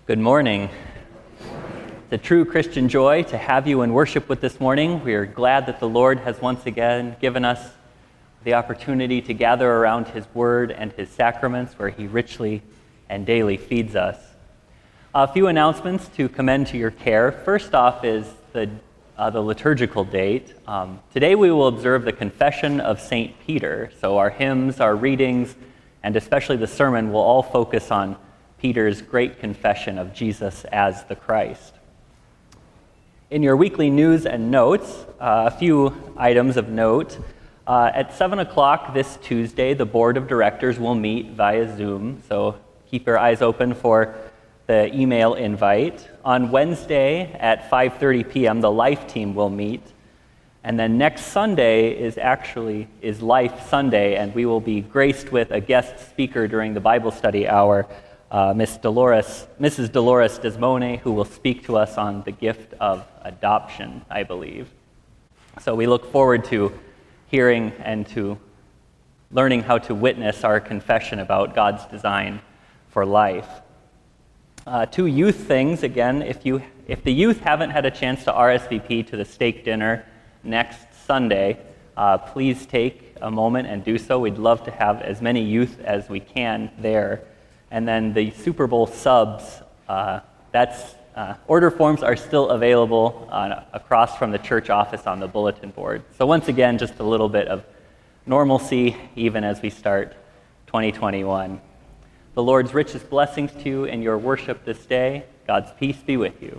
Good morning. It's a true Christian joy to have you in worship with this morning. We are glad that the Lord has once again given us the opportunity to gather around His Word and His sacraments, where He richly and daily feeds us. A few announcements to commend to your care. First off is the liturgical date. Today we will observe the Confession of St. Peter. So our hymns, our readings, and especially the sermon will all focus on Peter's great confession of Jesus as the Christ. In your weekly news and notes, a few items of note. At 7 o'clock this Tuesday, the Board of Directors will meet via Zoom, so keep your eyes open for the email invite. On Wednesday at 5:30 p.m., the Life team will meet. And then next Sunday is Life Sunday, and we will be graced with a guest speaker during the Bible study hour, Mrs. Dolores Desmone, who will speak to us on the gift of adoption, I believe. So we look forward to hearing and to learning how to witness our confession about God's design for life. Two youth things, again, if the youth haven't had a chance to RSVP to the steak dinner next Sunday, please take a moment and do so. We'd love to have as many youth as we can there. And then the Super Bowl subs, order forms are still available across from the church office on the bulletin board. So once again, just a little bit of normalcy even as we start 2021. The Lord's richest blessings to you in your worship this day. God's peace be with you.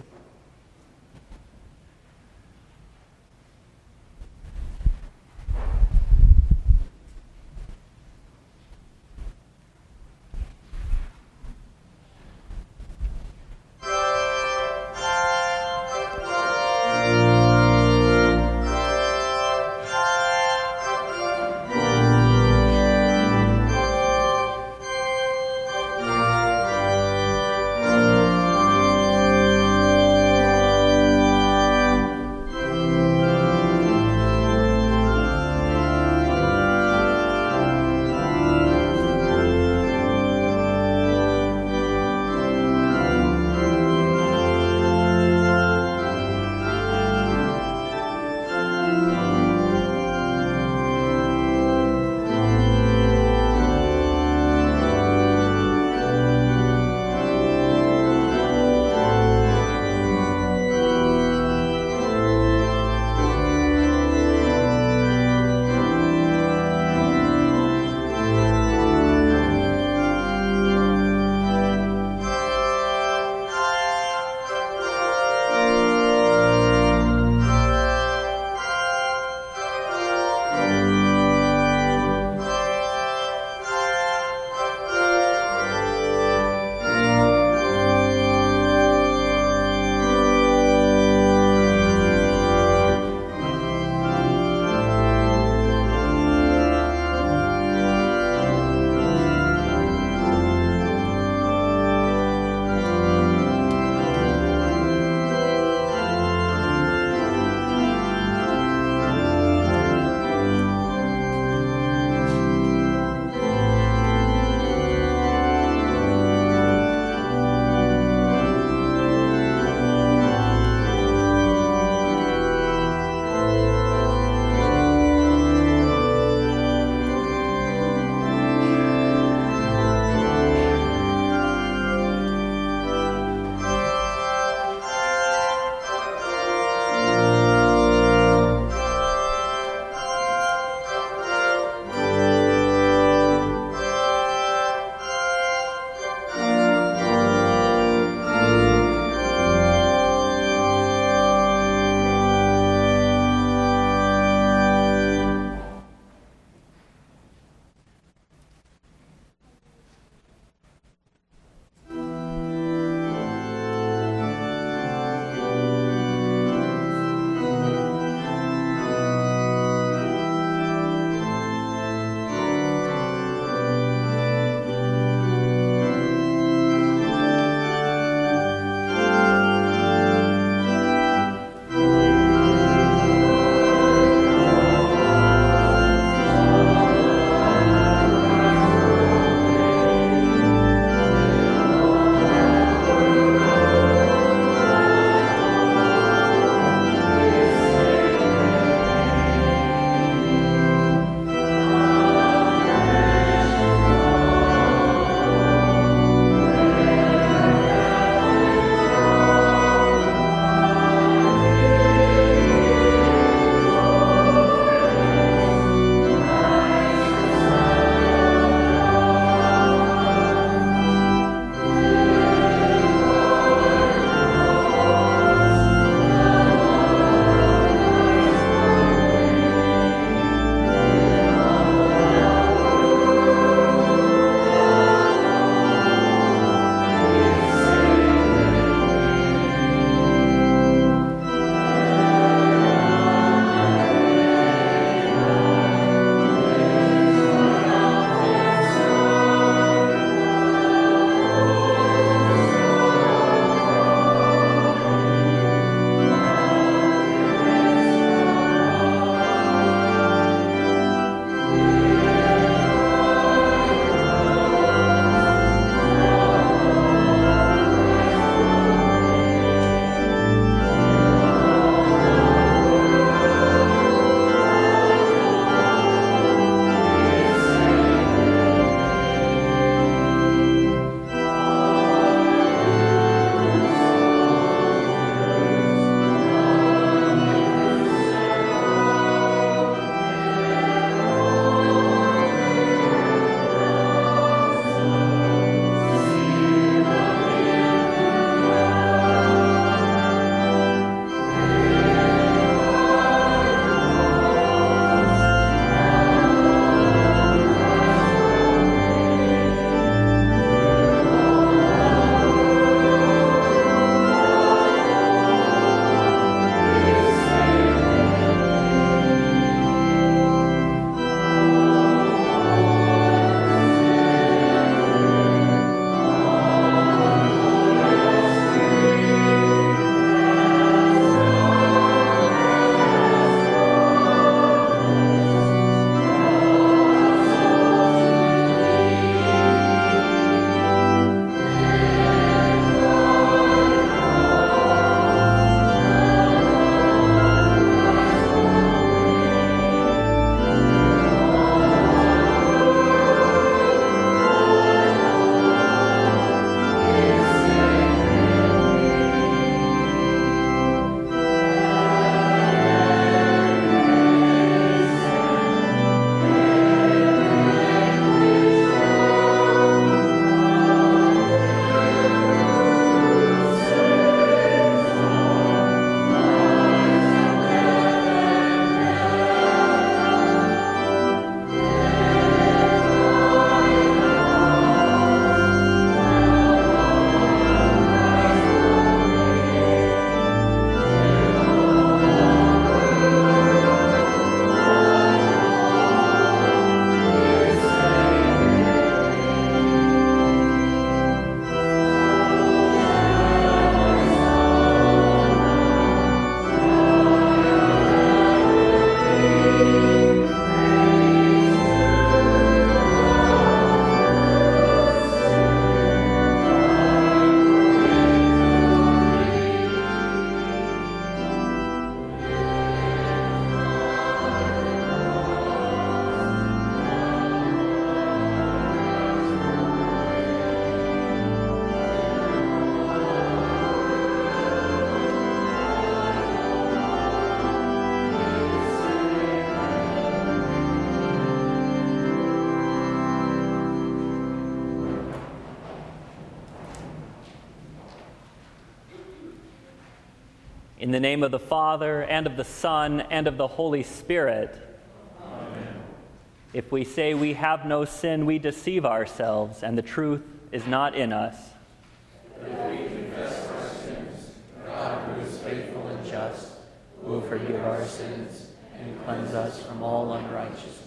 In the name of the Father, and of the Son, and of the Holy Spirit. Amen. If we say we have no sin, we deceive ourselves, and the truth is not in us. If we confess our sins, God, who is faithful and just, will forgive our sins and cleanse us from all unrighteousness.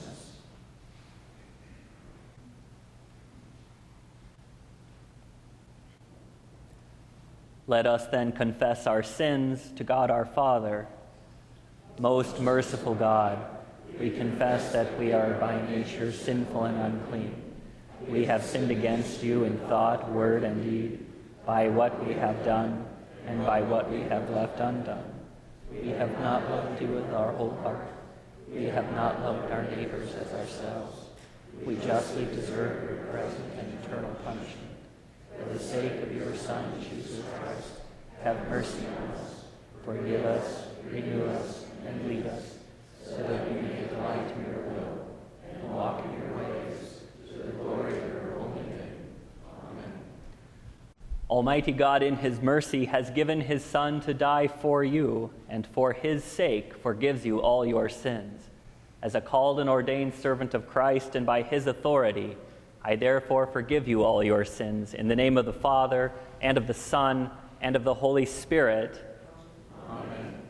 Let us then confess our sins to God our Father. Most merciful God, we confess that we are by nature sinful and unclean. We have sinned against you in thought, word, and deed, by what we have done and by what we have left undone. We have not loved you with our whole heart. We have not loved our neighbors as ourselves. We justly deserve your present and eternal punishment. For the sake of your Son, Jesus Christ, have mercy on us. Forgive us, renew us, and lead us, so that we may delight in your will and walk in your ways, to the glory of your holy name. Amen. Almighty God, in his mercy, has given his Son to die for you, and for his sake forgives you all your sins. As a called and ordained servant of Christ, and by his authority, I therefore forgive you all your sins, in the name of the Father, and of the Son, and of the Holy Spirit. Amen.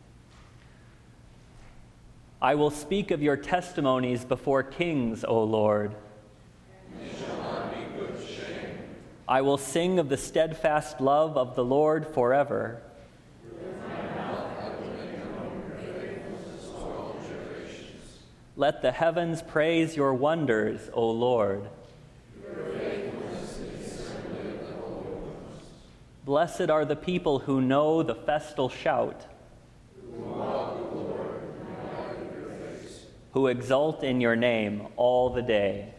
I will speak of your testimonies before kings, O Lord. They shall not be put to shame. I will sing of the steadfast love of the Lord forever. With my mouth I will make known your faithfulness to all generations. Let the heavens praise your wonders, O Lord. Blessed are the people who know the festal shout, who exult in your name all the day.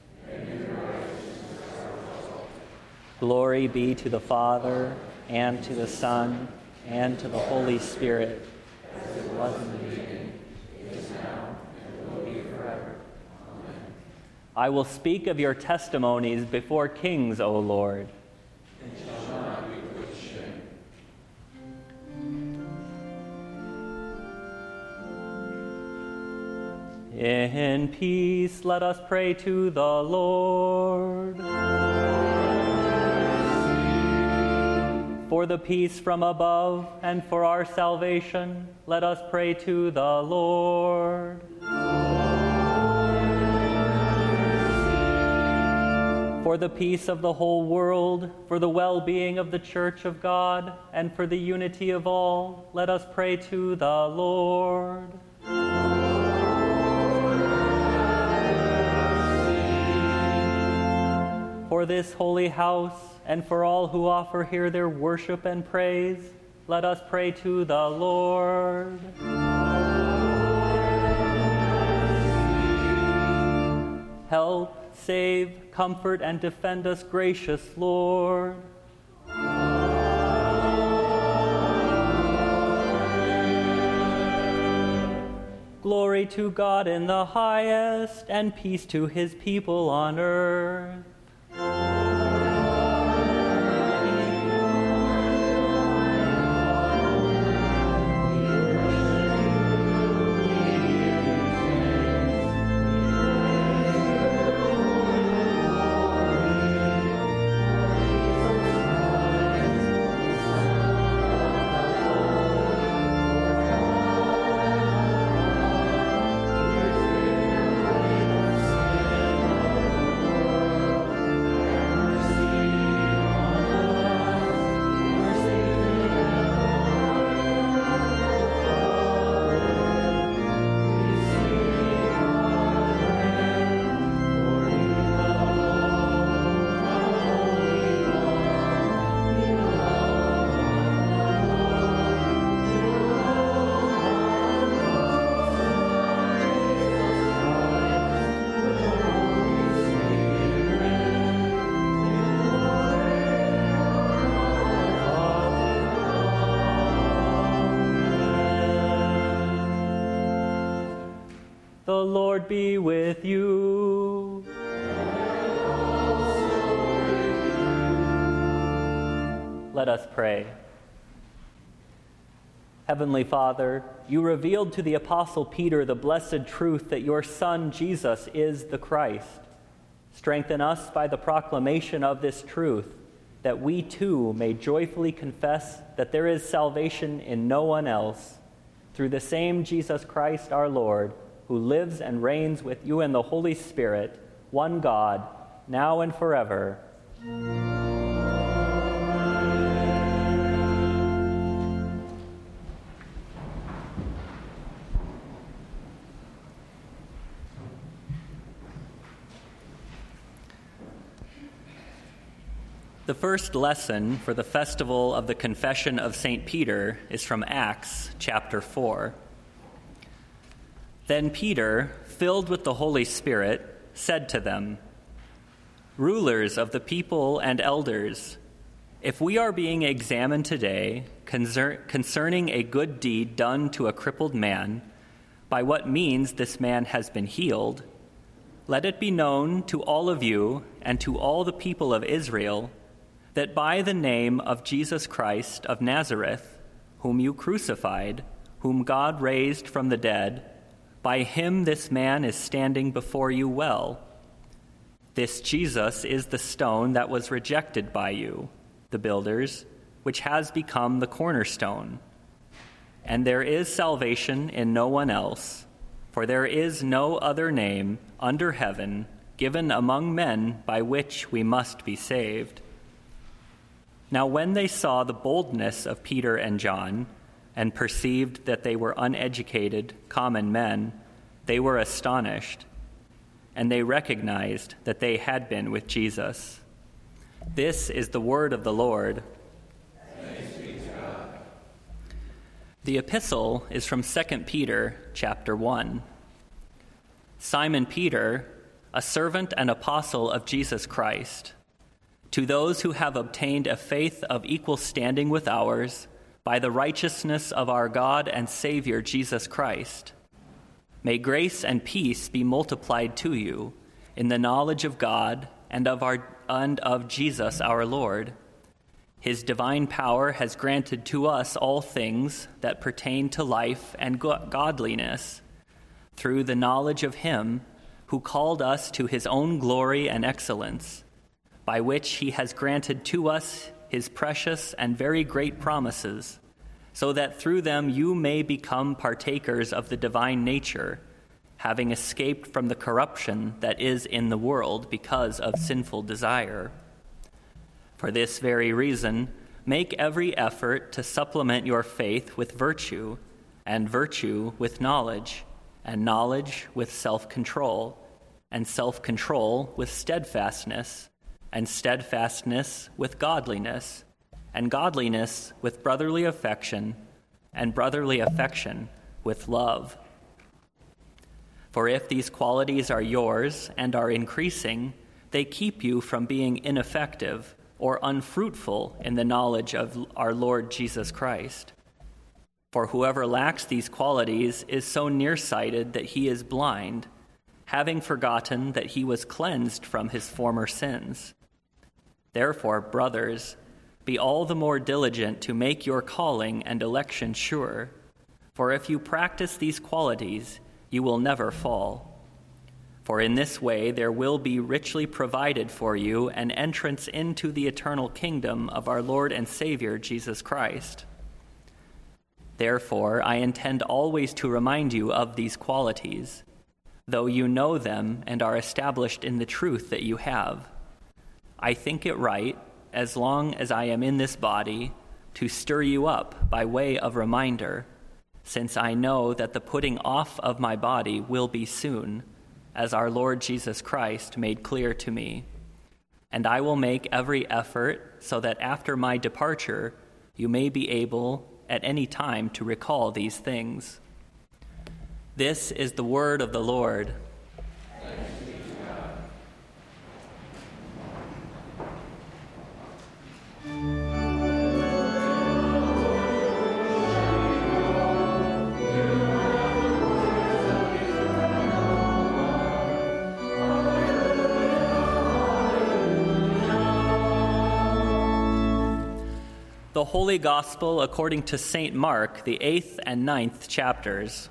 Glory be to the Father, and to the Son, and to the Holy Spirit, as it was in the beginning, is now, and will be forever. Amen. I will speak of your testimonies before kings, O Lord. They shall not be put to shame. In peace, let us pray to the Lord. For the peace from above and for our salvation, let us pray to the Lord. For the peace of the whole world, for the well-being of the Church of God, and for the unity of all, let us pray to the Lord. For this holy house, and for all who offer here their worship and praise, let us pray to the Lord. Help, save, comfort, and defend us, gracious Lord. Glory to God in the highest, and peace to his people on earth. The Lord be with you. Let us pray. Heavenly Father, you revealed to the Apostle Peter the blessed truth that your Son, Jesus, is the Christ. Strengthen us by the proclamation of this truth, that we too may joyfully confess that there is salvation in no one else, through the same Jesus Christ our Lord, who lives and reigns with you in the Holy Spirit, one God, now and forever. The first lesson for the festival of the Confession of St. Peter is from Acts chapter 4. Then Peter, filled with the Holy Spirit, said to them, "Rulers of the people and elders, if we are being examined today concerning a good deed done to a crippled man, by what means this man has been healed, let it be known to all of you and to all the people of Israel that by the name of Jesus Christ of Nazareth, whom you crucified, whom God raised from the dead, by him this man is standing before you well. This Jesus is the stone that was rejected by you, the builders, which has become the cornerstone. And there is salvation in no one else, for there is no other name under heaven given among men by which we must be saved." Now when they saw the boldness of Peter and John, and perceived that they were uneducated, common men, they were astonished, and they recognized that they had been with Jesus. This is the word of the Lord. Thanks be to God. The epistle is from 2 Peter chapter 1. Simon Peter, a servant and apostle of Jesus Christ, to those who have obtained a faith of equal standing with ours by the righteousness of our God and Savior Jesus Christ, may grace and peace be multiplied to you in the knowledge of God and of Jesus our Lord. His divine power has granted to us all things that pertain to life and godliness, through the knowledge of him who called us to his own glory and excellence, by which he has granted to us his precious and very great promises, so that through them you may become partakers of the divine nature, having escaped from the corruption that is in the world because of sinful desire. For this very reason, make every effort to supplement your faith with virtue, and virtue with knowledge, and knowledge with self-control, and self-control with steadfastness, and steadfastness with godliness, and godliness with brotherly affection, and brotherly affection with love. For if these qualities are yours and are increasing, they keep you from being ineffective or unfruitful in the knowledge of our Lord Jesus Christ. For whoever lacks these qualities is so nearsighted that he is blind, having forgotten that he was cleansed from his former sins. Therefore, brothers, be all the more diligent to make your calling and election sure, for if you practice these qualities, you will never fall. For in this way there will be richly provided for you an entrance into the eternal kingdom of our Lord and Savior Jesus Christ. Therefore, I intend always to remind you of these qualities, though you know them and are established in the truth that you have. I think it right, as long as I am in this body, to stir you up by way of reminder, since I know that the putting off of my body will be soon, as our Lord Jesus Christ made clear to me. And I will make every effort so that after my departure you may be able at any time to recall these things. This is the word of the Lord. The the Holy Gospel according to St. Mark, the 8th and 9th chapters.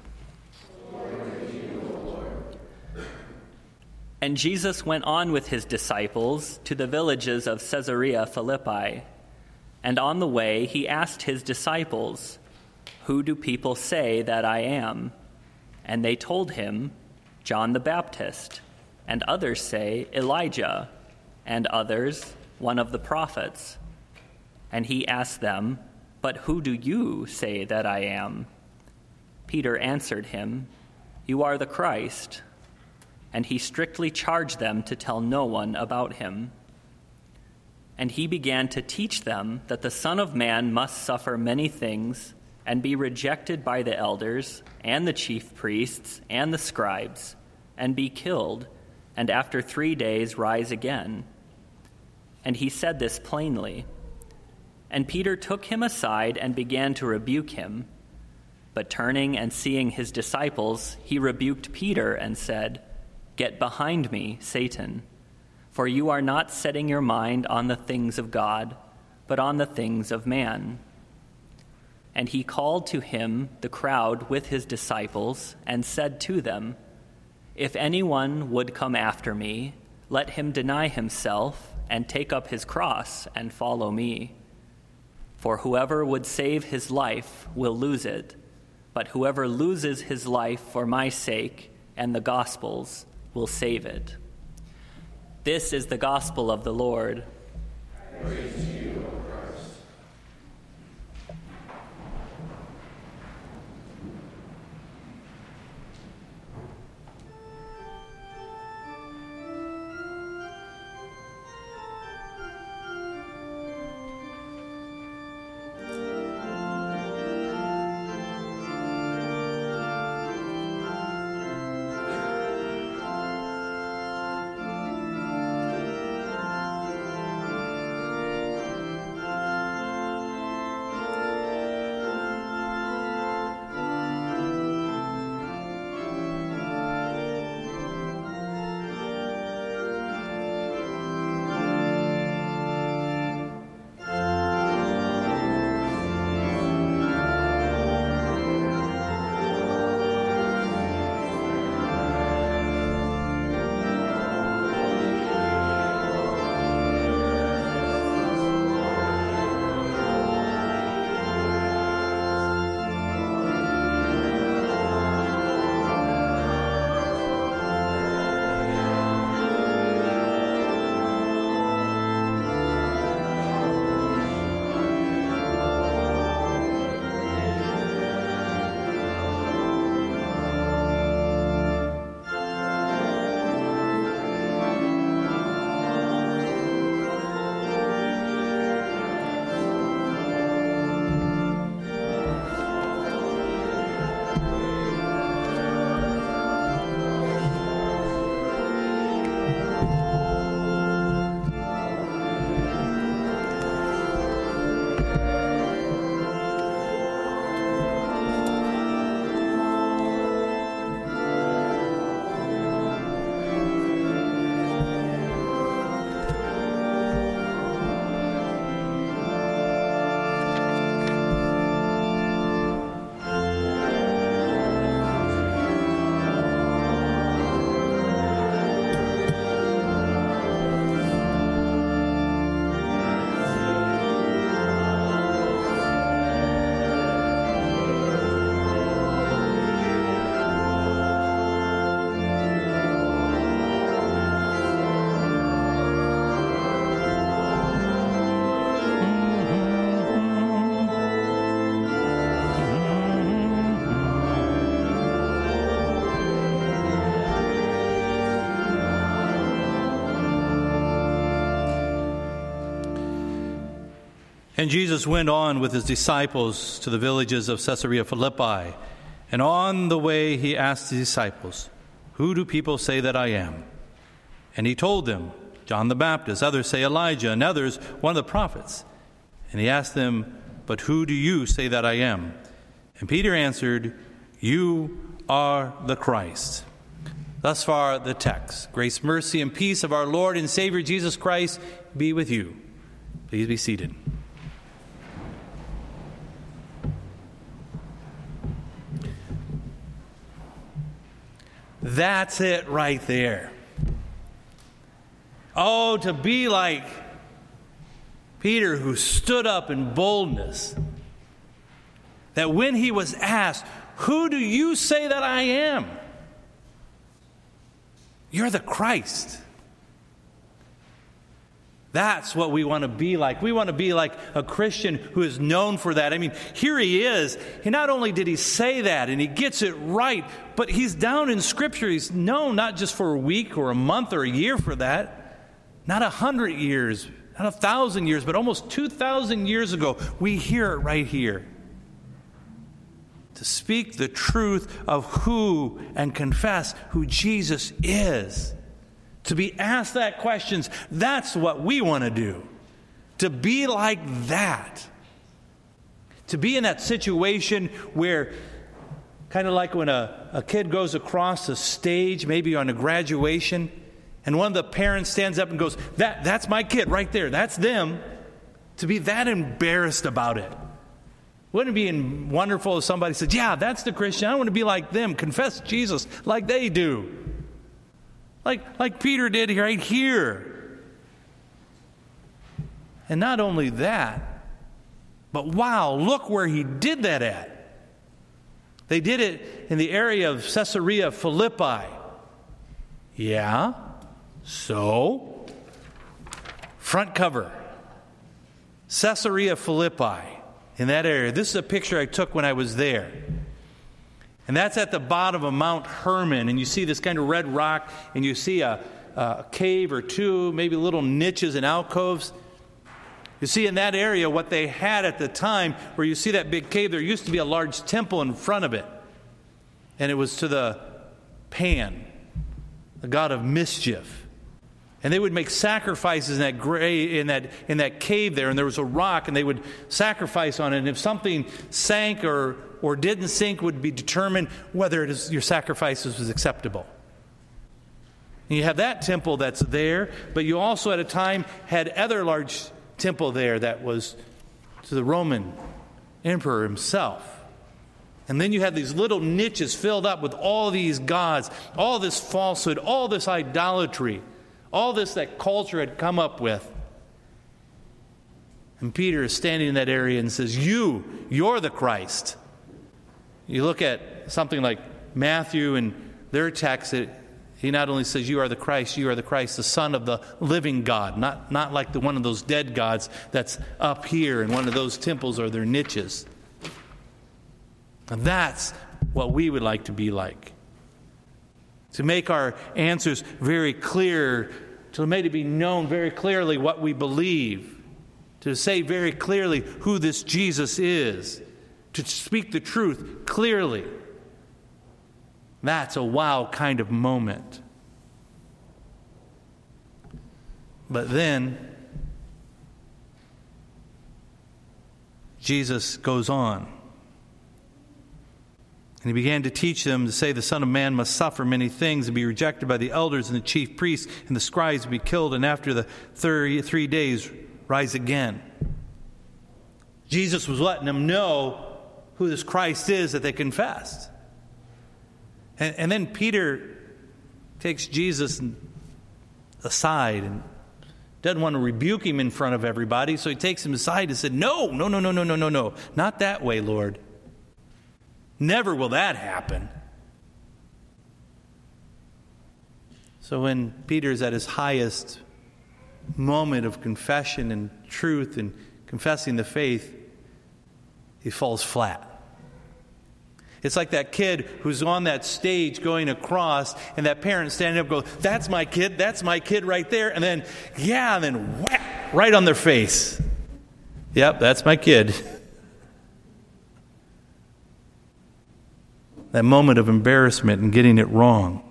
And Jesus went on with his disciples to the villages of Caesarea Philippi. And on the way he asked his disciples, "Who do people say that I am?" And they told him, "John the Baptist, and others say Elijah, and others, one of the prophets." And he asked them, "But who do you say that I am?" Peter answered him, "You are the Christ." And he strictly charged them to tell no one about him. And he began to teach them that the Son of Man must suffer many things and be rejected by the elders and the chief priests and the scribes, and be killed, and after 3 days rise again. And he said this plainly. And Peter took him aside and began to rebuke him. But turning and seeing his disciples, he rebuked Peter and said, "Get behind me, Satan, for you are not setting your mind on the things of God, but on the things of man." And he called to him the crowd with his disciples and said to them, "If anyone would come after me, let him deny himself and take up his cross and follow me. For whoever would save his life will lose it, but whoever loses his life for my sake and the gospel's will save it." This is the gospel of the Lord. Praise to you, O Christ. And Jesus went on with his disciples to the villages of Caesarea Philippi. And on the way he asked the disciples, "Who do people say that I am?" And he told them, "John the Baptist, others say Elijah, and others one of the prophets." And he asked them, "But who do you say that I am?" And Peter answered, "You are the Christ." Thus far the text. Grace, mercy, and peace of our Lord and Savior Jesus Christ be with you. Please be seated. That's it right there. Oh, to be like Peter, who stood up in boldness, that when he was asked, "Who do you say that I am?" You're the Christ. That's what we want to be like. We want to be like a Christian who is known for that. I mean, here he is. Not only did he say that, and he gets it right, but he's down in Scripture. He's known not just for a week or a month or a year for that. Not 100 years, not 1,000 years, but almost 2,000 years ago, we hear it right here. To speak the truth of who and confess who Jesus is. To be asked that questions, that's what we want to do. To be like that. To be in that situation where, kind of like when a kid goes across a stage, maybe on a graduation, and one of the parents stands up and goes, that's my kid right there, that's them. To be that embarrassed about it. Wouldn't it be wonderful if somebody said, "Yeah, that's the Christian. I want to be like them. Confess Jesus like they do." Like Peter did right here. And not only that, but wow, look where he did that at. They did it in the area of Caesarea Philippi. Yeah, so, front cover. Caesarea Philippi, in that area. This is a picture I took when I was there. And that's at the bottom of Mount Hermon. And you see this kind of red rock, and you see a cave or two, maybe little niches and alcoves. You see in that area what they had at the time, where you see that big cave, there used to be a large temple in front of it. And it was to the Pan, the god of mischief. And they would make sacrifices in that cave there, and there was a rock, and they would sacrifice on it. And if something sank or didn't sink, would be determined whether your sacrifices was acceptable. And you have that temple that's there, but you also at a time had other large temple there that was to the Roman emperor himself. And then you had these little niches filled up with all these gods, all this falsehood, all this idolatry, all this that culture had come up with. And Peter is standing in that area and says, you're the Christ. You look at something like Matthew and their text, he not only says, you are the Christ, the Son of the living God, not like one of those dead gods that's up here in one of those temples or their niches. And that's what we would like to be like. To make our answers very clear, to make it be known very clearly what we believe, to say very clearly who this Jesus is, to speak the truth clearly. That's a wow kind of moment. But then Jesus goes on. And he began to teach them to say the Son of Man must suffer many things and be rejected by the elders and the chief priests and the scribes, be killed, and after the 3 days rise again. Jesus was letting them know who this Christ is that they confessed. And then Peter takes Jesus aside and doesn't want to rebuke him in front of everybody, so he takes him aside and said, No, not that way, Lord. Never will that happen. So when Peter's at his highest moment of confession and truth and confessing the faith, he falls flat. It's like that kid who's on that stage going across, and that parent standing up goes, that's my kid right there. And then whack, right on their face. Yep, that's my kid. That moment of embarrassment and getting it wrong.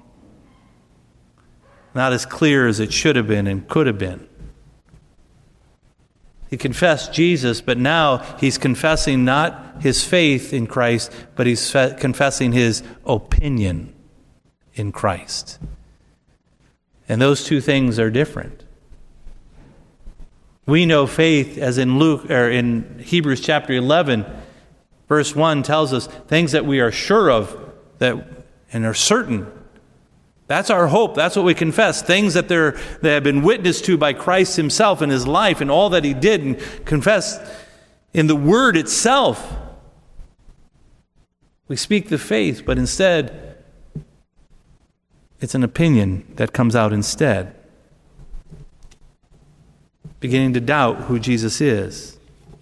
Not as clear as it should have been and could have been. He confessed Jesus, but now he's confessing not his faith in Christ, but he's confessing his opinion in Christ. And those two things are different. We know faith, as in Hebrews chapter 11, verse 1 tells us things that we are sure of and are certain That's our hope. That's what we confess. Things that have been witnessed to by Christ himself in his life and all that he did, and confess in the word itself. We speak the faith, but instead, it's an opinion that comes out instead. Beginning to doubt who Jesus is.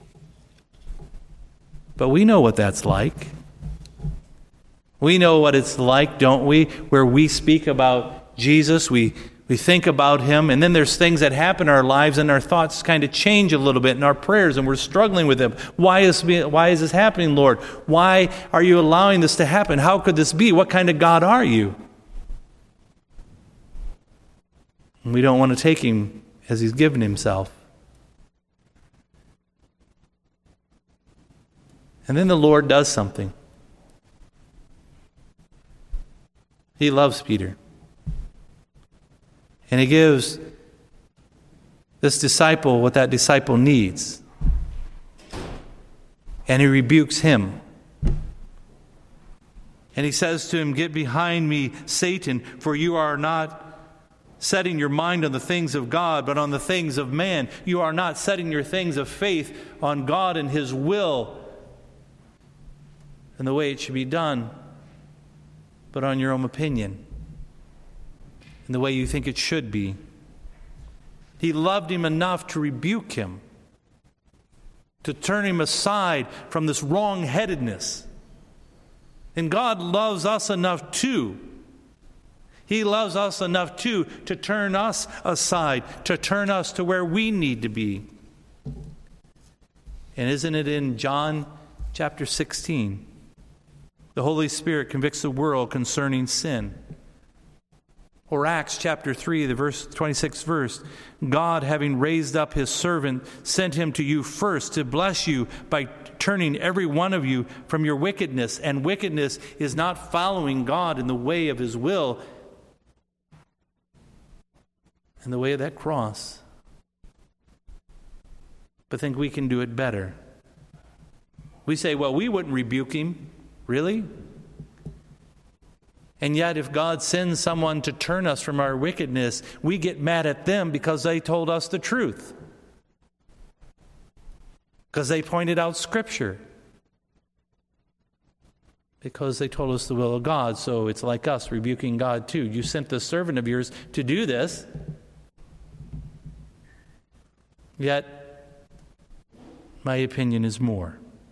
But we know what that's like. We know what it's like, don't we? Where we speak about Jesus, we think about him, and then there's things that happen in our lives, and our thoughts kind of change a little bit in our prayers, and we're struggling with them. Why is this happening, Lord? Why are you allowing this to happen? How could this be? What kind of God are you? And we don't want to take him as he's given himself. And then the Lord does something. He loves Peter. And he gives this disciple what that disciple needs. And he rebukes him. And he says to him, "Get behind me, Satan, for you are not setting your mind on the things of God, but on the things of man. You are not setting your things of faith on God and his will and the way it should be done, but on your own opinion and the way you think it should be." He loved him enough to rebuke him, to turn him aside from this wrong-headedness. And God loves us enough too. He loves us enough too to turn us aside, to turn us to where we need to be. And isn't it in John chapter 16? The Holy Spirit convicts the world concerning sin. Or Acts chapter 3, the 26th verse. God, having raised up his servant, sent him to you first to bless you by turning every one of you from your wickedness. And wickedness is not following God in the way of his will, in the way of that cross, but think we can do it better. We say, well, we wouldn't rebuke him. Really? And yet if God sends someone to turn us from our wickedness, we get mad at them because they told us the truth. Because they pointed out Scripture. Because they told us the will of God. So it's like us rebuking God too. You sent this servant of yours to do this. Yet, my opinion is more.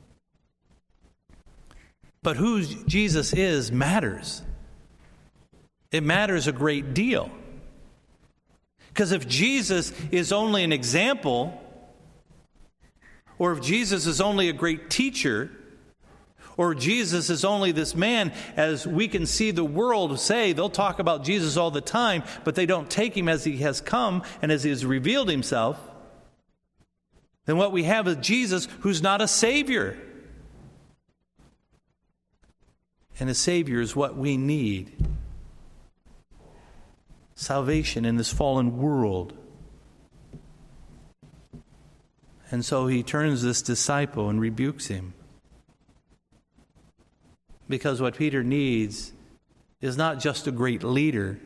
But who Jesus is matters. It matters a great deal. Because if Jesus is only an example, or if Jesus is only a great teacher, or Jesus is only this man, as we can see the world say, they'll talk about Jesus all the time, but they don't take him as he has come and as he has revealed himself, then what we have is Jesus who's not a Savior. And a Savior is what we need. Salvation in this fallen world. And so he turns this disciple and rebukes him. Because what Peter needs is not just a great leader.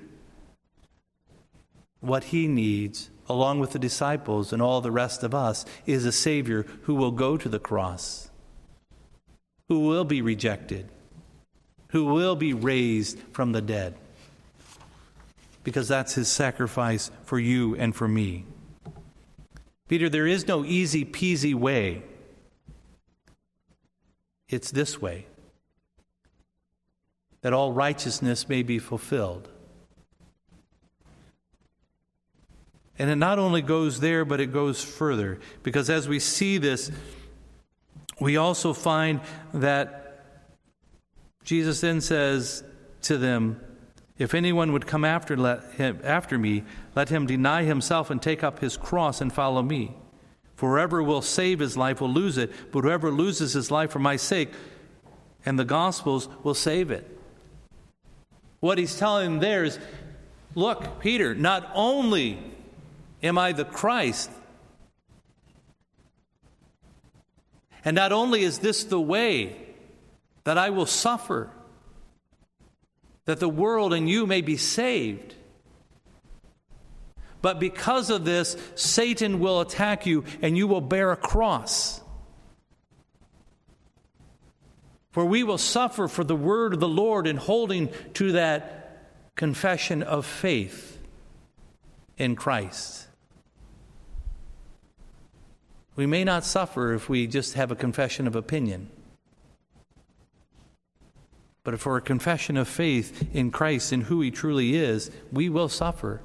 What he needs, along with the disciples and all the rest of us, is a Savior who will go to the cross, who will be rejected, who will be raised from the dead, because that's his sacrifice for you and for me. Peter, there is no easy peasy way. It's this way, that all righteousness may be fulfilled. And it not only goes there, but it goes further, because as we see this, we also find that Jesus then says to them, "If anyone would come after me, let him deny himself and take up his cross and follow me. For whoever will save his life will lose it, but whoever loses his life for my sake and the gospel's will save it." What he's telling them there is, look, Peter, not only am I the Christ, and not only is this the way that I will suffer, that the world and you may be saved. But because of this, Satan will attack you and you will bear a cross. For we will suffer for the word of the Lord in holding to that confession of faith in Christ. We may not suffer if we just have a confession of opinion. But for a confession of faith in Christ and who He truly is, we will suffer.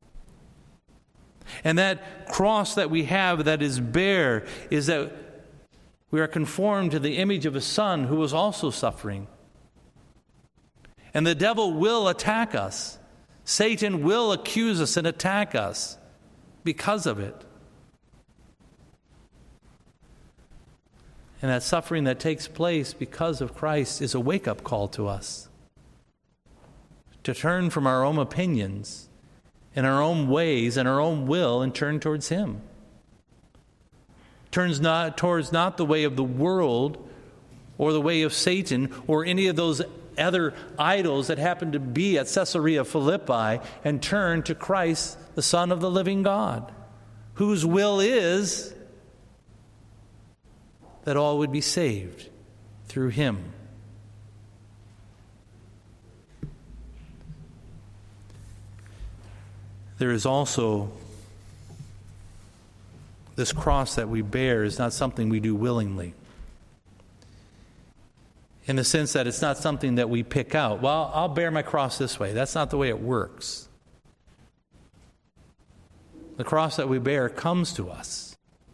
And that cross that we have that is bare is that we are conformed to the image of a Son who was also suffering. And the devil will attack us. Satan will accuse us and attack us because of it. And that suffering that takes place because of Christ is a wake-up call to us to turn from our own opinions and our own ways and our own will and turn towards Him. Turns not towards not the way of the world or the way of Satan or any of those other idols that happen to be at Caesarea Philippi, and turn to Christ, the Son of the living God, whose will is that all would be saved through Him. There is also this cross that we bear is not something we do willingly. In the sense that it's not something that we pick out. Well, I'll bear my cross this way. That's not the way it works. The cross that we bear comes to us.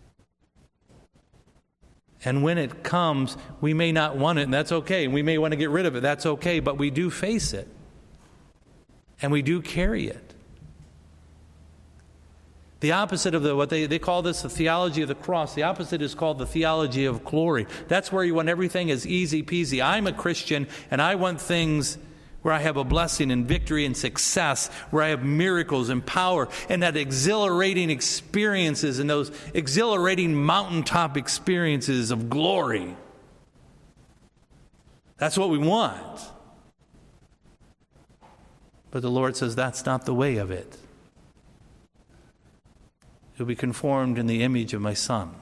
And when it comes, we may not want it, and that's okay. And we may want to get rid of it, that's okay. But we do face it. And we do carry it. The opposite of what they call this the theology of the cross. The opposite is called the theology of glory. That's where you want everything as easy peasy. I'm a Christian, and I want things where I have a blessing and victory and success, where I have miracles and power, and that exhilarating experiences and those exhilarating mountaintop experiences of glory. That's what we want. But the Lord says that's not the way of it. You'll be conformed in the image of my Son.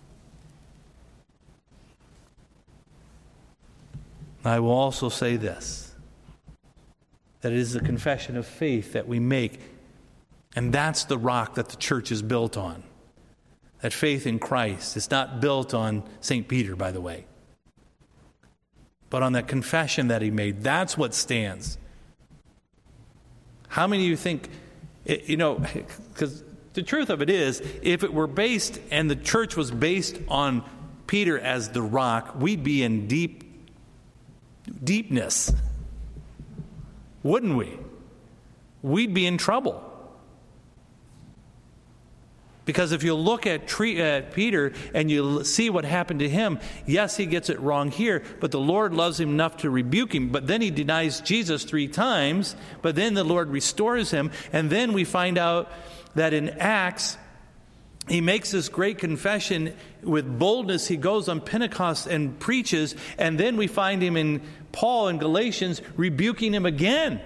I will also say this, that it is the confession of faith that we make, and that's the rock that the church is built on. That faith in Christ is not built on St. Peter, by the way, but on that confession that he made. That's what stands. How many of you think, because the truth of it is, if it were based, and the church was based on Peter as the rock, we'd be in deepness. Wouldn't we? We'd be in trouble. Because if you look at Peter and you see what happened to him, yes, he gets it wrong here, but the Lord loves him enough to rebuke him. But then he denies Jesus 3 times, but then the Lord restores him. And then we find out that in Acts, he makes this great confession with boldness. He goes on Pentecost and preaches, and then we find him in Paul in Galatians rebuking him again.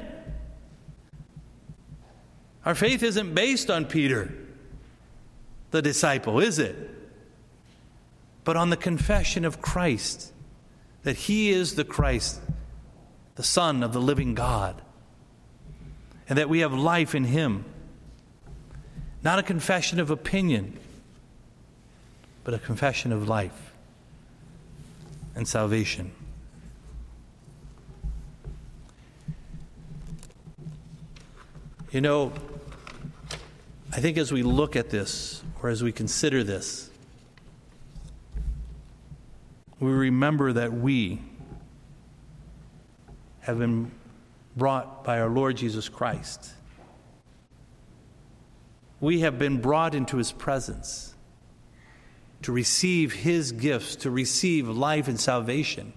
Our faith isn't based on Peter, the disciple, is it? But on the confession of Christ, that he is the Christ, the Son of the living God, and that we have life in him. Not a confession of opinion, but a confession of life and salvation. I think as we look at this, or as we consider this, we remember that we have been brought by our Lord Jesus Christ. We have been brought into his presence to receive his gifts, to receive life and salvation.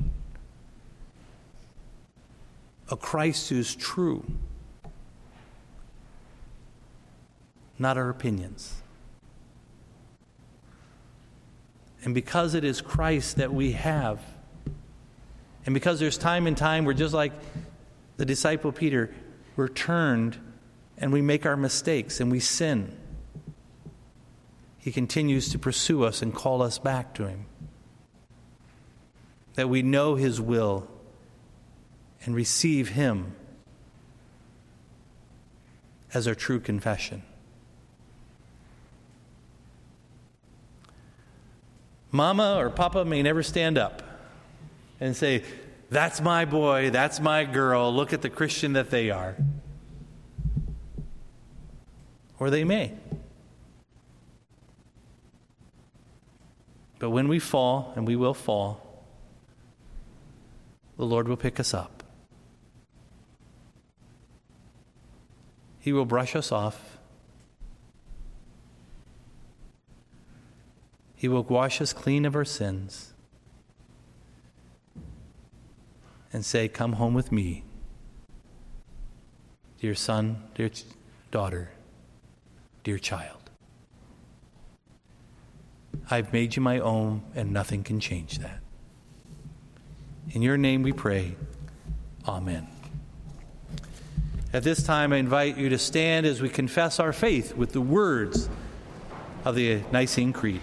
A Christ who is true, not our opinions. And because it is Christ that we have, and because there's time and time, we're just like The disciple Peter, we're turned and we make our mistakes and we sin. He continues to pursue us and call us back to him. That we know his will and receive him as our true confession. Mama or Papa may never stand up and say, "That's my boy, that's my girl, look at the Christian that they are." Or they may. But when we fall, and we will fall, the Lord will pick us up. He will brush us off. He will wash us clean of our sins and say, "Come home with me, dear son, dear daughter, dear child. I've made you my own, and nothing can change that." In your name we pray. Amen. At this time, I invite you to stand as we confess our faith with the words of the Nicene Creed.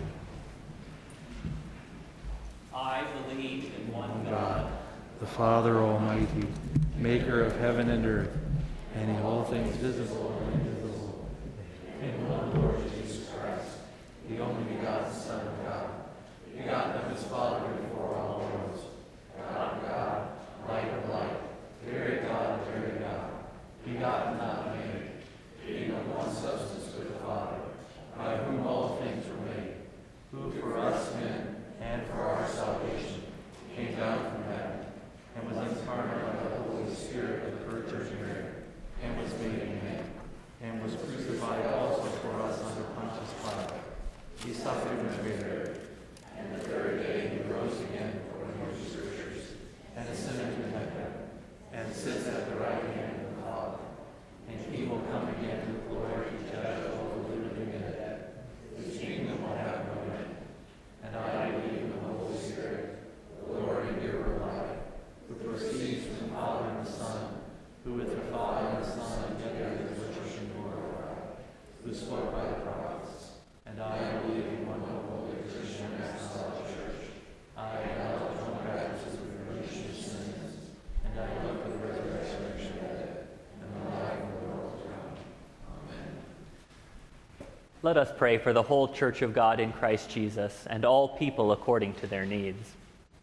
I believe in one God, The Father Almighty, maker of heaven and earth, and in all things visible and invisible, In one Lord Jesus Christ, the only begotten Son of God, begotten of his Father before all worlds, God of God, light of light, very God of very God, begotten not made, being of one substance with the Father, by whom all things were made, who for us men and for our salvation came down from heaven, and was incarnate by the Holy Spirit of the Virgin Mary, and was made a man, and was crucified also for us under Pontius Pilate. He suffered and was buried, and the third day he rose again according to the Scriptures, and ascended to heaven, and sits at the right hand of the Father. And he will come again with glory to judge all the living and the dead. His kingdom will have no end. And I believe in the Holy Spirit, the Lord and giver of life, who proceeds from the Father and the Son, who with the Father and the Son together is worshiped and glorified, who spoke by the prophets. And I believe in one holy Christian apostolic church. I acknowledge one baptism for the remission of sins, and I look for the resurrection of the dead, and the life of the world to come. Amen. let us pray for the whole Church of God in Christ Jesus and all people according to their needs.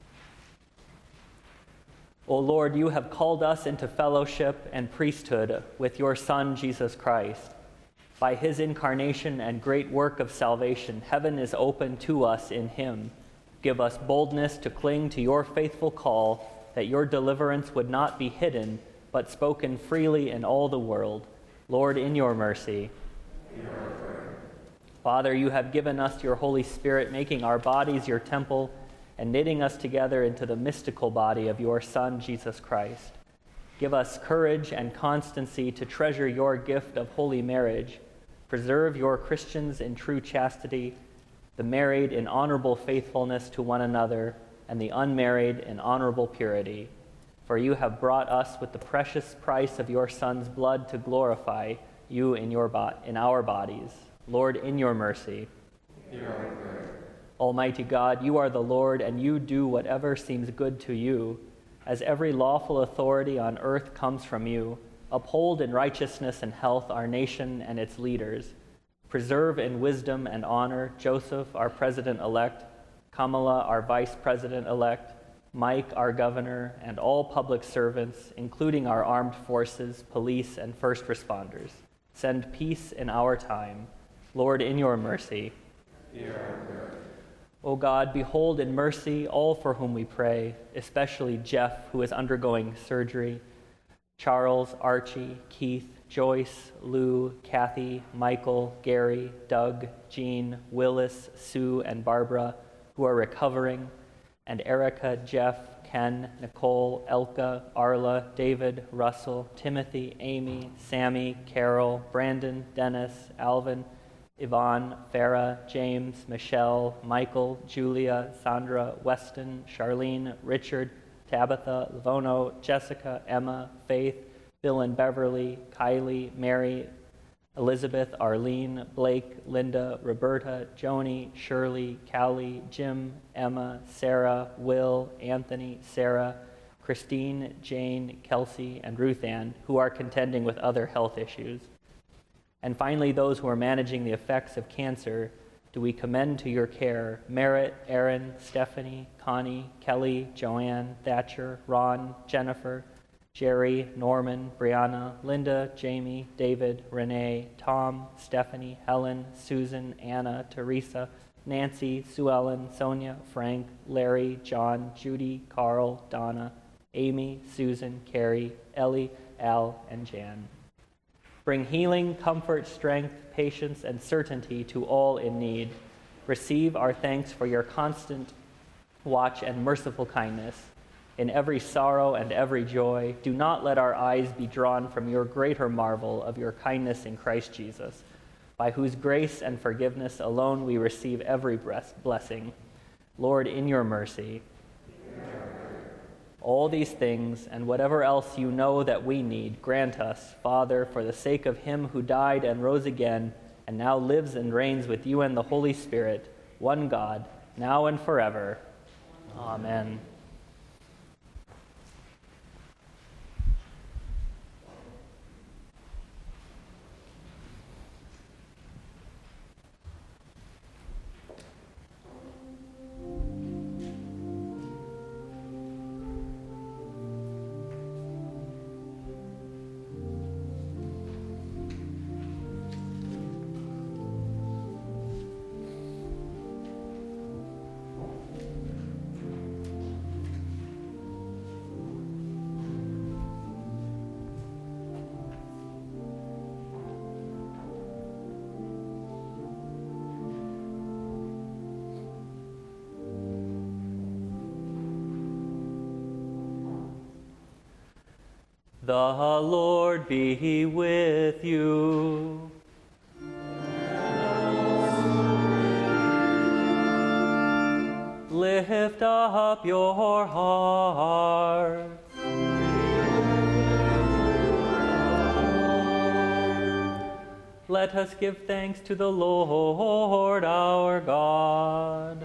O Lord, you have called us into fellowship and priesthood with your Son, Jesus Christ. By his incarnation and great work of salvation, heaven is open to us in him. Give us boldness to cling to your faithful call, that your deliverance would not be hidden, but spoken freely in all the world. Lord, in your mercy. Father, you have given us your Holy Spirit, making our bodies your temple and knitting us together into the mystical body of your Son, Jesus Christ. Give us courage and constancy to treasure your gift of holy marriage. Preserve your Christians in true chastity, the married in honorable faithfulness to one another, and the unmarried in honorable purity. For you have brought us with the precious price of your Son's blood to glorify you in our bodies. Lord, in your mercy. Almighty God, you are the Lord, and you do whatever seems good to you. As every lawful authority on earth comes from you, uphold in righteousness and health our nation and its leaders. Preserve in wisdom and honor Joseph, our president-elect, Kamala, our vice president-elect, Mike, our governor, and all public servants, including our armed forces, police, and first responders. Send peace in our time. Lord, in your mercy. O God, behold in mercy all for whom we pray, especially Jeff, who is undergoing surgery, Charles, Archie, Keith, Joyce, Lou, Kathy, Michael, Gary, Doug, Jean, Willis, Sue, and Barbara, who are recovering, and Erica, Jeff, Ken, Nicole, Elka, Arla, David, Russell, Timothy, Amy, Sammy, Carol, Brandon, Dennis, Alvin, Yvonne, Farah, James, Michelle, Michael, Julia, Sandra, Weston, Charlene, Richard, Tabitha, Livono, Jessica, Emma, Faith, Bill and Beverly, Kylie, Mary, Elizabeth, Arlene, Blake, Linda, Roberta, Joni, Shirley, Callie, Jim, Emma, Sarah, Will, Anthony, Sarah, Christine, Jane, Kelsey, and Ruth Ann, who are contending with other health issues. And finally, those who are managing the effects of cancer, do we commend to your care Merritt, Aaron, Stephanie, Connie, Kelly, Joanne, Thatcher, Ron, Jennifer, Jerry, Norman, Brianna, Linda, Jamie, David, Renee, Tom, Stephanie, Helen, Susan, Anna, Teresa, Nancy, Sue Ellen, Sonia, Frank, Larry, John, Judy, Carl, Donna, Amy, Susan, Carrie, Ellie, Al, and Jan. Bring healing, comfort, strength, patience, and certainty to all in need. Receive our thanks for your constant watch and merciful kindness. In every sorrow and every joy, do not let our eyes be drawn from your greater marvel of your kindness in Christ Jesus, by whose grace and forgiveness alone we receive every blessing. Lord, in your mercy, all these things and whatever else you know that we need, grant us, Father, for the sake of him who died and rose again and now lives and reigns with you and the Holy Spirit, one God, now and forever. Amen. The Lord be with you. Lift up your hearts. Let us give thanks to the Lord our God.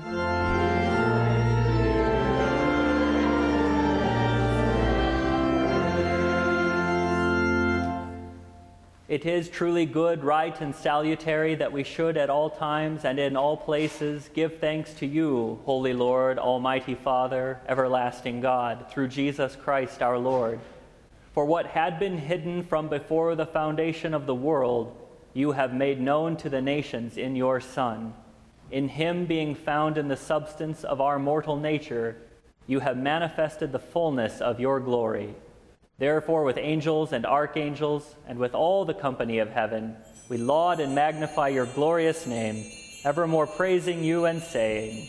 It is truly good, right, and salutary that we should at all times and in all places give thanks to you, Holy Lord, Almighty Father, everlasting God, through Jesus Christ our Lord. For what had been hidden from before the foundation of the world, you have made known to the nations in your Son. In him being found in the substance of our mortal nature, you have manifested the fullness of your glory. Therefore, with angels and archangels, and with all the company of heaven, we laud and magnify your glorious name, evermore praising you and saying,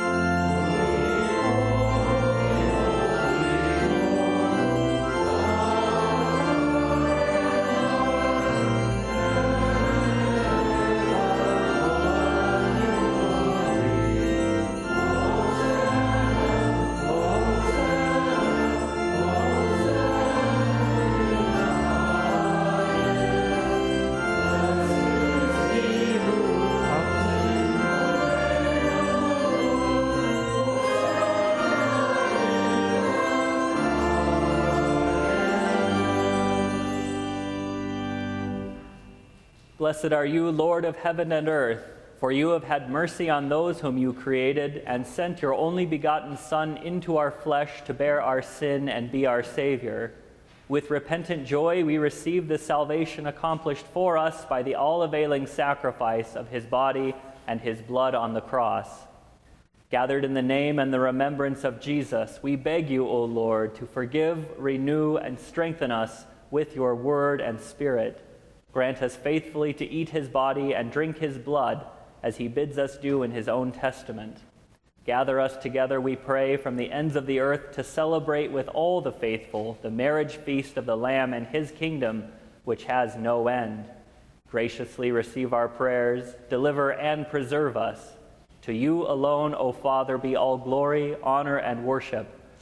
Blessed are you, Lord of heaven and earth, for you have had mercy on those whom you created and sent your only begotten Son into our flesh to bear our sin and be our Savior. With repentant joy we receive the salvation accomplished for us by the all-availing sacrifice of his body and his blood on the cross. Gathered in the name and the remembrance of Jesus, we beg you, O Lord, to forgive, renew, and strengthen us with your word and spirit. Grant us faithfully to eat his body and drink his blood, as he bids us do in his own testament. Gather us together, we pray, from the ends of the earth to celebrate with all the faithful the marriage feast of the Lamb and his kingdom, which has no end. Graciously receive our prayers, deliver and preserve us. To you alone, O Father, be all glory, honor, and worship,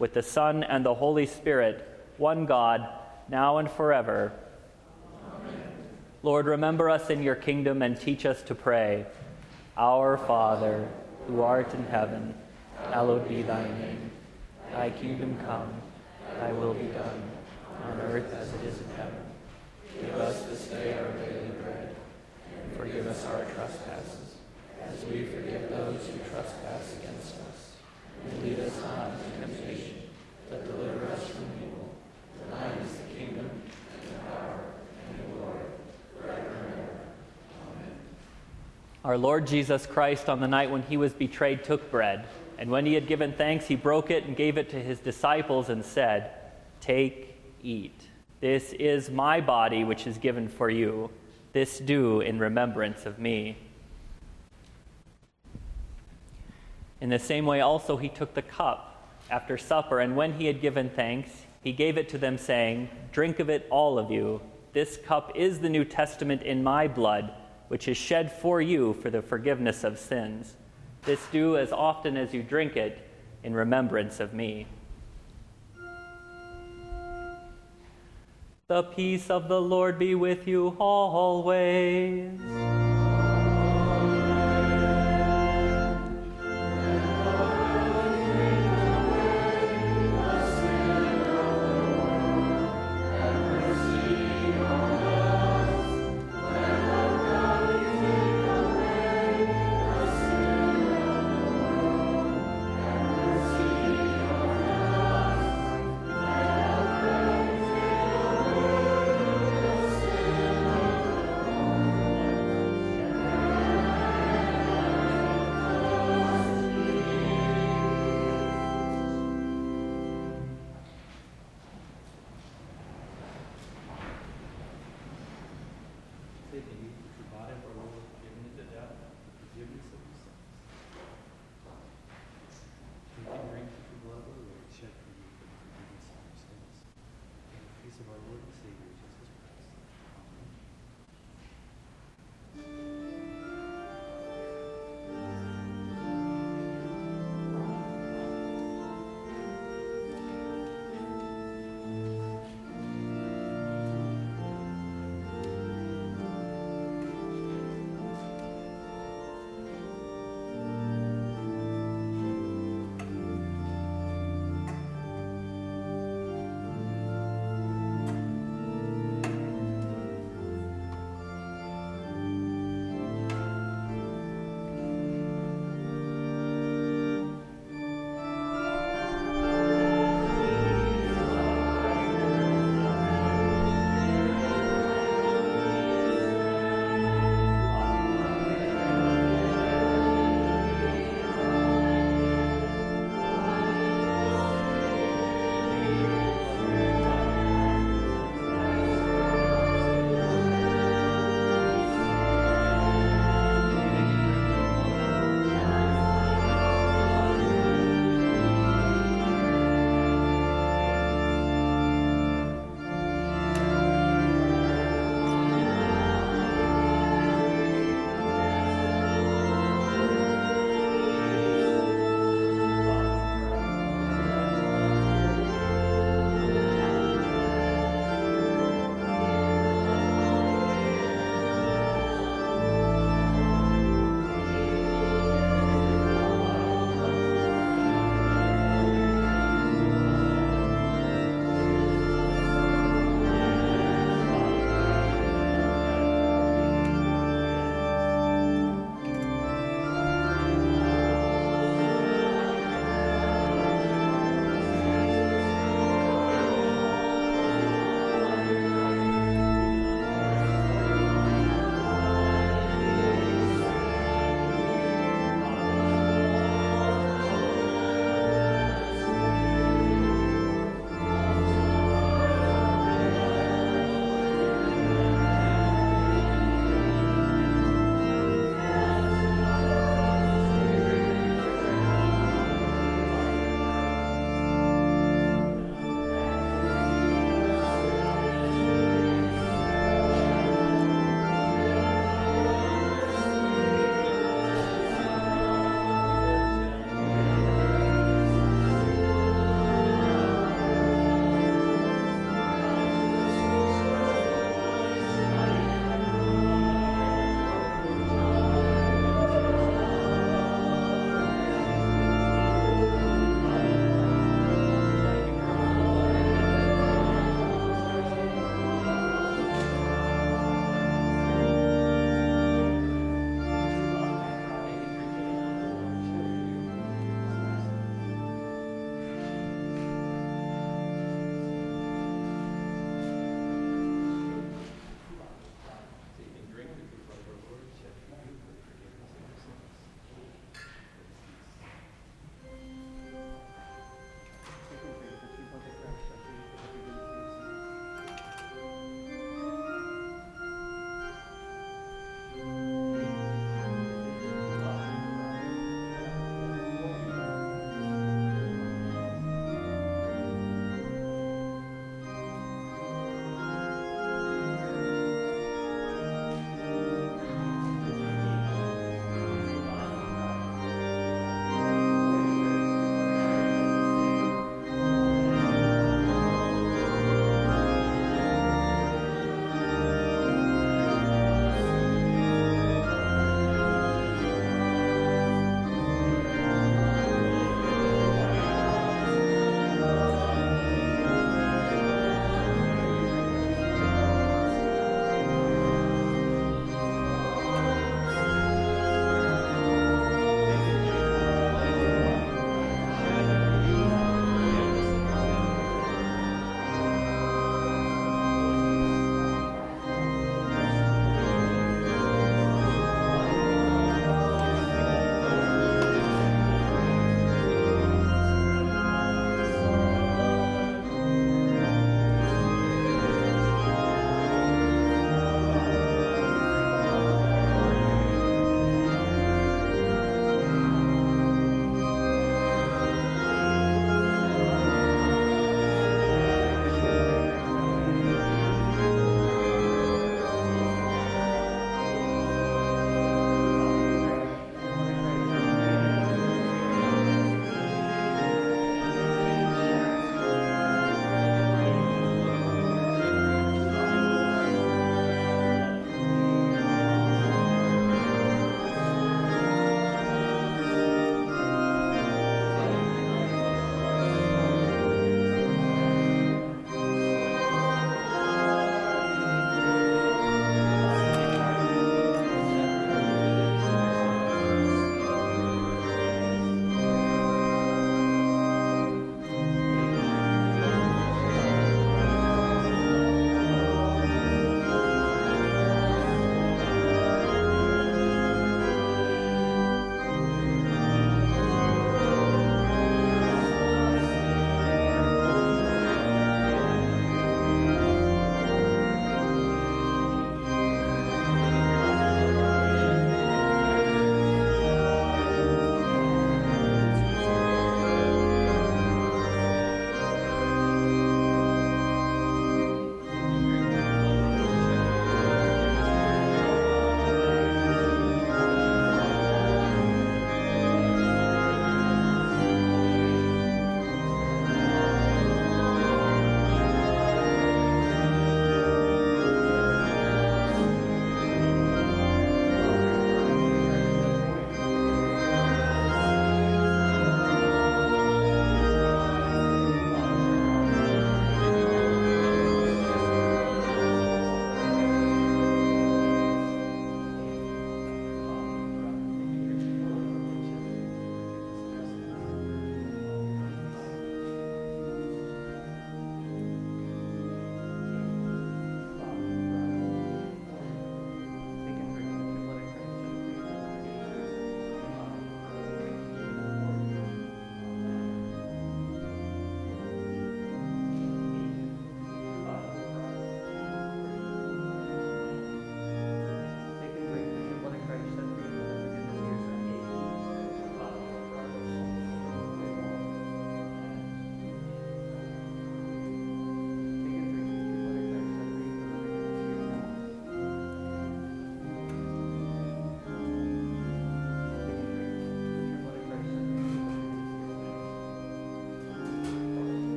with the Son and the Holy Spirit, one God, now and forever. Amen. Lord, remember us in your kingdom and teach us to pray. Our Father, who art in heaven, hallowed be thy name. Thy kingdom come, thy will be done, on earth as it is in heaven. Give us this day our daily bread, and forgive us our trespasses, as we forgive those who trespass against us. And lead us not into temptation, but deliver us from evil. For thine is the kingdom, and the power, and the glory, forever and ever. Amen. Our Lord Jesus Christ, on the night when he was betrayed, took bread, and when he had given thanks, he broke it and gave it to his disciples and said, "Take, eat. This is my body, which is given for you. This do in remembrance of me." In the same way also he took the cup after supper, and when he had given thanks, he gave it to them, saying, "Drink of it, all of you. This cup is the New Testament in my blood, which is shed for you for the forgiveness of sins. This do as often as you drink it in remembrance of me." The peace of the Lord be with you always.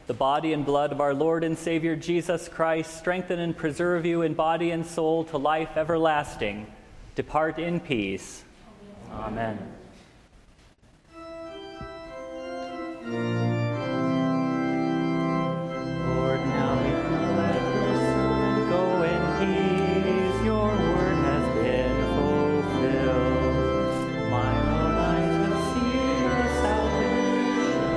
The body and blood of our Lord and Savior Jesus Christ strengthen and preserve you in body and soul to life everlasting. Depart in peace. Amen. Lord, now we can let your servant go in peace. Your word has been fulfilled. Mine own eyes have seen your salvation.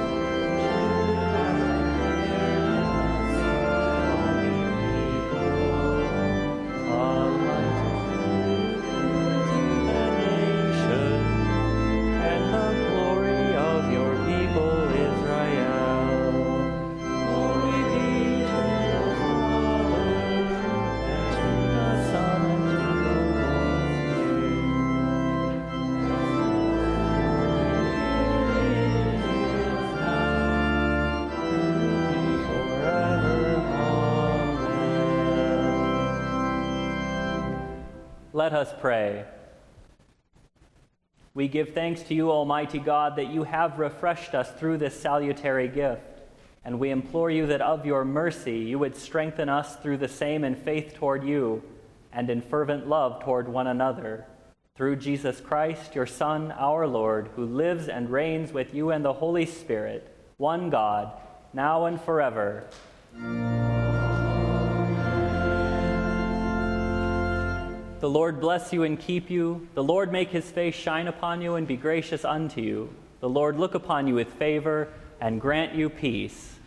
A light to the nation, and the glory of your people Israel. Glory be to the Father, and to the Son, and to the Holy Spirit, forever. Amen. Let us pray. We give thanks to you, Almighty God, that you have refreshed us through this salutary gift, and we implore you that of your mercy you would strengthen us through the same in faith toward you and in fervent love toward one another. Through Jesus Christ, your Son, our Lord, who lives and reigns with you and the Holy Spirit, one God, now and forever. The Lord bless you and keep you. The Lord make his face shine upon you and be gracious unto you. The Lord look upon you with favor and grant you peace.